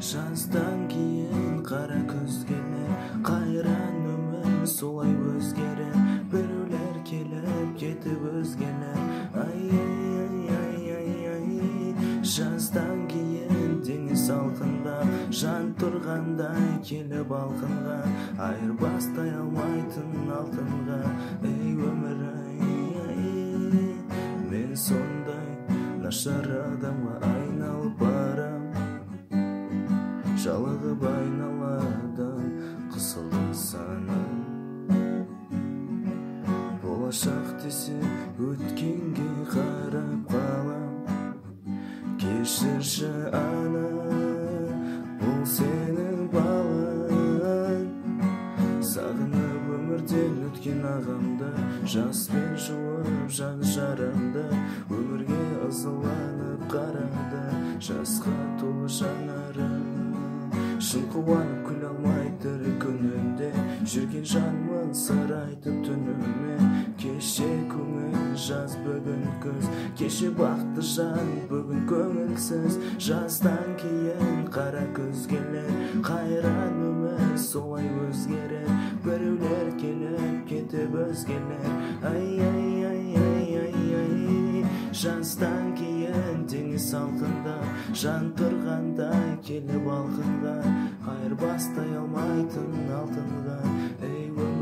Жаздан кийин кара көзгелер, кайран өмүр солай өзгерер. Бирөөлөр келип кетип өзгелер. Ай ай ай ай ай. Жаздан кийин деңиз салкындап, жан тургандай келип алкынга, айырбастай алмайтын алтынга. Эй өмүр ай, мен сондай нашар адамга айналып барам. Жалыгып айналадан кысылдым санам. Болашак десип өткенге карап калам. Кеширші ана, бұл сенің балың. Сағынып өмірден өткен ағамды, жаспен жуып жан жарамды. Өмірге ызыланып қарады, жасқа толы жанарым. Шын қуанып күле алмай тірі күнінде, жүрген жанмын сыр айтып түніме. Кеше көңіл жаз бүгін көз, кеше бақты жан бүгін көңілсіз. Жаздан кейін қара көзгелер, қайран өмір солай өзгерер. Біреулер келіп кетіп өзгелер. Ай ай ай ай ай ай. Жаздан кейін деңиз салқында, жан тұрғандай келіп алқынға, айырбастай алмайтын алтынға. Ей өмір